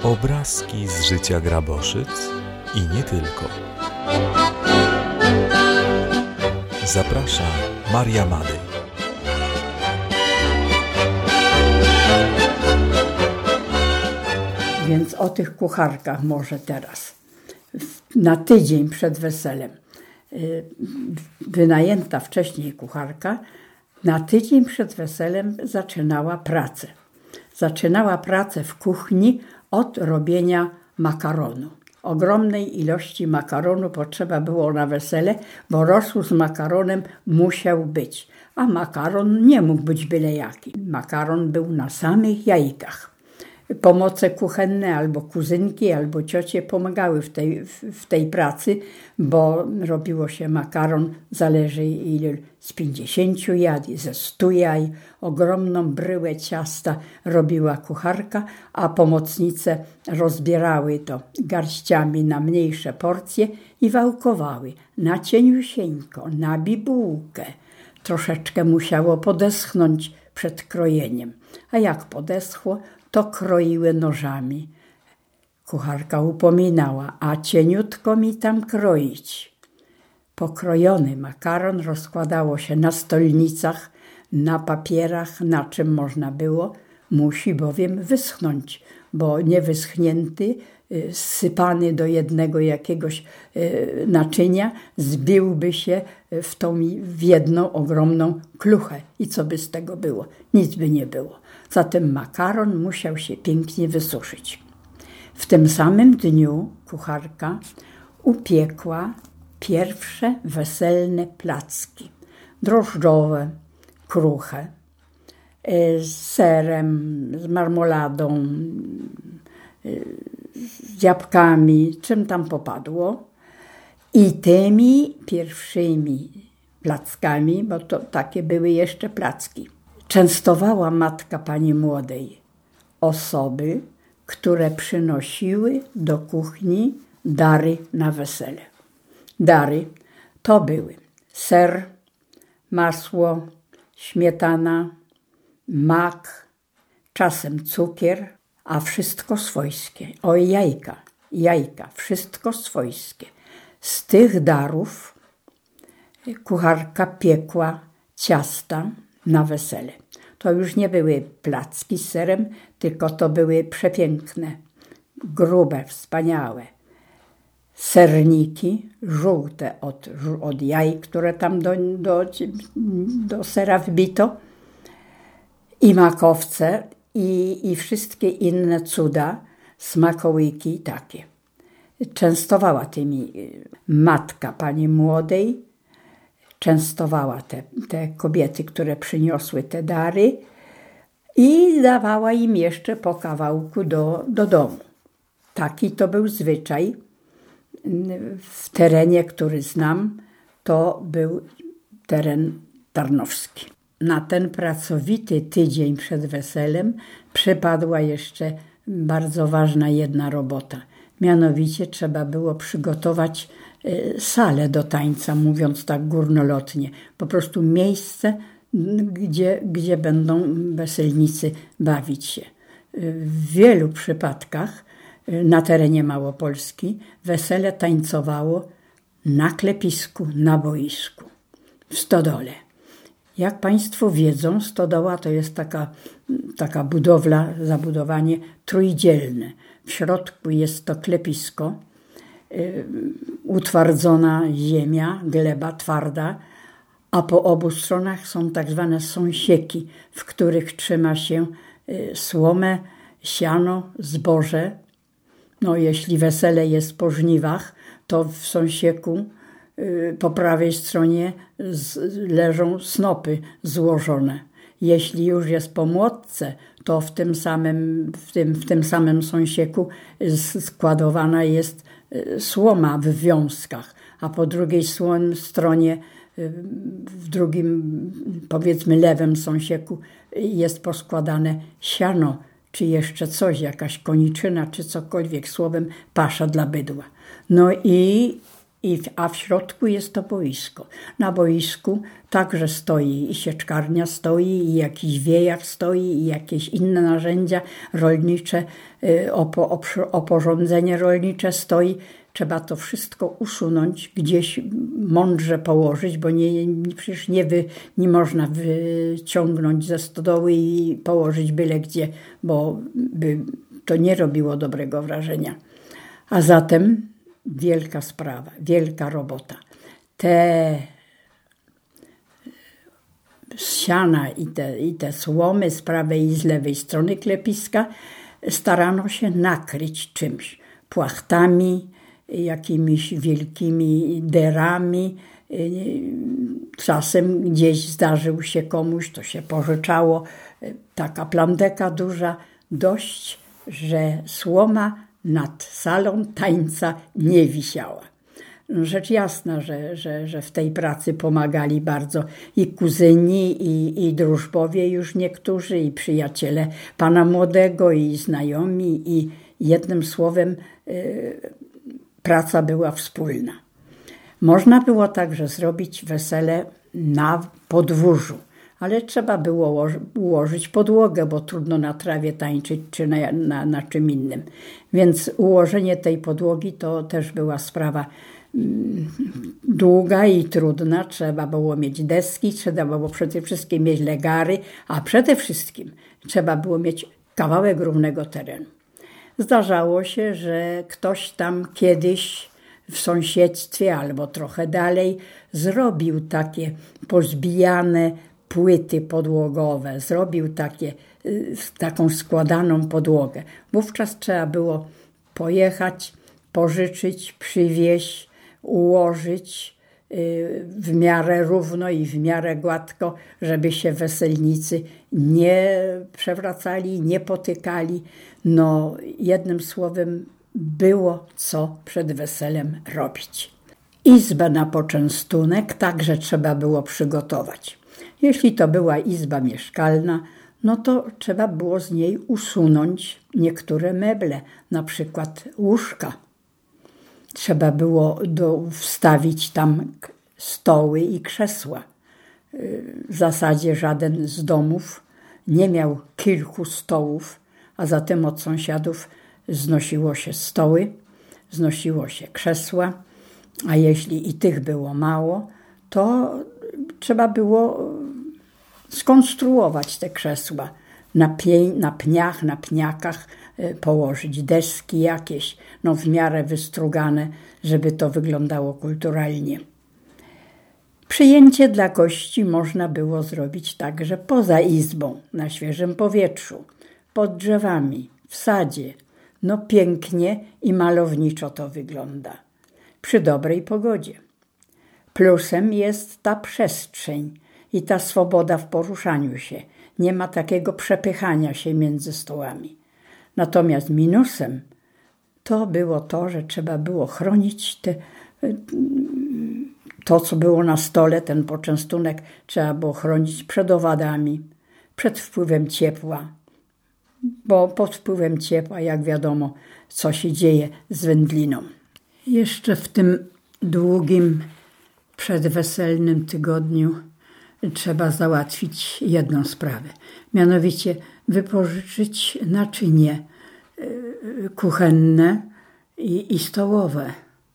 Obrazki z życia Graboszyc i nie tylko. Zaprasza Maria Madej. Więc o tych kucharkach może teraz. Na tydzień przed weselem wynajęta wcześniej kucharka na tydzień przed weselem zaczynała pracę. Zaczynała pracę w kuchni od robienia makaronu. Ogromnej ilości makaronu potrzeba było na wesele, bo rosół z makaronem musiał być. A makaron nie mógł być byle jaki. Makaron był na samych jajkach. Pomoce kuchenne albo kuzynki, albo ciocie pomagały w tej pracy, bo robiło się makaron, zależy ile, z 50 jaj, ze 100 jaj. Ogromną bryłę ciasta robiła kucharka, a pomocnice rozbierały to garściami na mniejsze porcje i wałkowały na cieniusieńko, na bibułkę. Troszeczkę musiało podeschnąć przed krojeniem, a jak podeschło, to kroiły nożami. Kucharka upominała, a cieniutko mi tam kroić. Pokrojony makaron rozkładało się na stolnicach, na papierach, na czym można było. Musi bowiem wyschnąć, bo niewyschnięty, sypany do jednego jakiegoś naczynia, zbiłby się w jedną ogromną kluchę. I co by z tego było? Nic by nie było. Zatem makaron musiał się pięknie wysuszyć. W tym samym dniu kucharka upiekła pierwsze weselne placki. Drożdżowe, kruche, z serem, z marmoladą, z jabłkami, czym tam popadło. I tymi pierwszymi plackami, bo to takie były jeszcze placki, częstowała matka pani młodej osoby, które przynosiły do kuchni dary na wesele. Dary to były ser, masło, śmietana, mak, czasem cukier, a wszystko swojskie. O, jajka, wszystko swojskie. Z tych darów kucharka piekła ciasta na wesele. To już nie były placki z serem, tylko to były przepiękne, grube, wspaniałe serniki, żółte od jaj, które tam do sera wbito, i makowce, i wszystkie inne cuda, smakołyki takie. Częstowała tymi matka pani młodej, częstowała te kobiety, które przyniosły te dary, i dawała im jeszcze po kawałku do domu. Taki to był zwyczaj. W terenie, który znam, to był teren tarnowski. Na ten pracowity tydzień przed weselem przypadła jeszcze bardzo ważna jedna robota. Mianowicie trzeba było przygotować salę do tańca, mówiąc tak górnolotnie. Po prostu miejsce, gdzie będą weselnicy bawić się. W wielu przypadkach na terenie Małopolski wesele tańcowało na klepisku, na boisku, w stodole. Jak Państwo wiedzą, stodoła to jest taka budowla, zabudowanie trójdzielne. W środku jest to klepisko, utwardzona ziemia, gleba twarda, a po obu stronach są tak zwane sąsieki, w których trzyma się słomę, siano, zboże. No, jeśli wesele jest po żniwach, to w sąsieku po prawej stronie leżą snopy złożone. Jeśli już jest po młotce, to w tym samym sąsieku składowana jest słoma w wiązkach, a po drugiej stronie, w drugim, powiedzmy lewym sąsieku, jest poskładane siano, czy jeszcze coś, jakaś koniczyna, czy cokolwiek, słowem pasza dla bydła. No i a w środku jest to boisko. Na boisku także stoi i sieczkarnia stoi, i jakiś wiejak stoi, i jakieś inne narzędzia rolnicze, oporządzenie rolnicze stoi. Trzeba to wszystko usunąć, gdzieś mądrze położyć, bo przecież nie można wyciągnąć ze stodoły i położyć byle gdzie, bo by to nie robiło dobrego wrażenia. A zatem wielka sprawa, wielka robota. Te siana i te słomy z prawej i z lewej strony klepiska starano się nakryć czymś. Płachtami, jakimiś wielkimi derami. Czasem gdzieś zdarzył się komuś, to się pożyczało, taka plandeka duża, dość, że słoma nad salą tańca nie wisiała. Rzecz jasna, że w tej pracy pomagali bardzo i kuzyni, i drużbowie już niektórzy, i przyjaciele pana młodego, i znajomi, i jednym słowem praca była wspólna. Można było także zrobić wesele na podwórzu, ale trzeba było ułożyć podłogę, bo trudno na trawie tańczyć czy na czym innym. Więc ułożenie tej podłogi to też była sprawa długa i trudna. Trzeba było mieć deski, trzeba było przede wszystkim mieć legary, a przede wszystkim trzeba było mieć kawałek równego terenu. Zdarzało się, że ktoś tam kiedyś w sąsiedztwie albo trochę dalej zrobił takie pozbijane płyty podłogowe, zrobił taką składaną podłogę. Wówczas trzeba było pojechać, pożyczyć, przywieźć, ułożyć w miarę równo i w miarę gładko, żeby się weselnicy nie przewracali, nie potykali. No, jednym słowem, było co przed weselem robić. Izbę na poczęstunek także trzeba było przygotować. Jeśli to była izba mieszkalna, no to trzeba było z niej usunąć niektóre meble, na przykład łóżka. Trzeba było wstawić tam stoły i krzesła. W zasadzie żaden z domów nie miał kilku stołów, a zatem od sąsiadów znosiło się stoły, znosiło się krzesła, a jeśli i tych było mało, to trzeba było skonstruować te krzesła na pniach, na pniakach, położyć deski jakieś, w miarę wystrugane, żeby to wyglądało kulturalnie. Przyjęcie dla gości można było zrobić także poza izbą, na świeżym powietrzu, pod drzewami, w sadzie. Pięknie i malowniczo to wygląda. Przy dobrej pogodzie. Plusem jest ta przestrzeń i ta swoboda w poruszaniu się. Nie ma takiego przepychania się między stołami. Natomiast minusem to było to, że trzeba było chronić to, co było na stole, ten poczęstunek trzeba było chronić przed owadami, przed wpływem ciepła. Bo pod wpływem ciepła, jak wiadomo, co się dzieje z wędliną. Jeszcze w tym długim przedweselnym tygodniu trzeba załatwić jedną sprawę. Mianowicie wypożyczyć naczynie kuchenne i stołowe.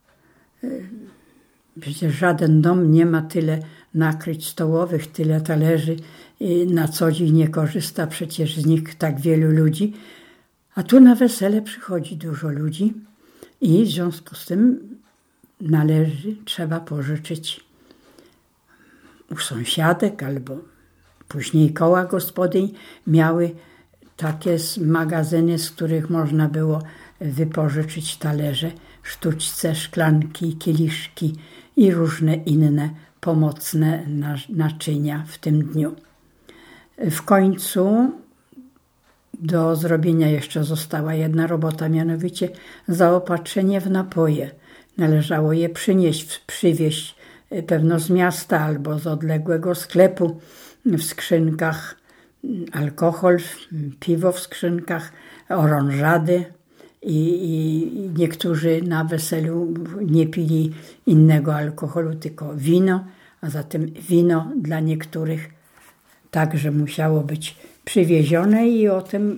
Przecież żaden dom nie ma tyle nakryć stołowych, tyle talerzy. Na co dzień nie korzysta przecież z nich tak wielu ludzi. A tu na wesele przychodzi dużo ludzi i w związku z tym trzeba pożyczyć u sąsiadek albo później koła gospodyń miały takie magazyny, z których można było wypożyczyć talerze, sztućce, szklanki, kieliszki i różne inne pomocne naczynia w tym dniu. W końcu do zrobienia jeszcze została jedna robota, mianowicie zaopatrzenie w napoje. Należało je przywieźć pewno z miasta albo z odległego sklepu w skrzynkach, alkohol, piwo w skrzynkach, orążady i niektórzy na weselu nie pili innego alkoholu, tylko wino, a zatem wino dla niektórych także musiało być przywiezione i o tym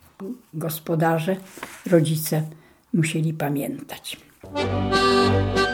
gospodarze, rodzice musieli pamiętać.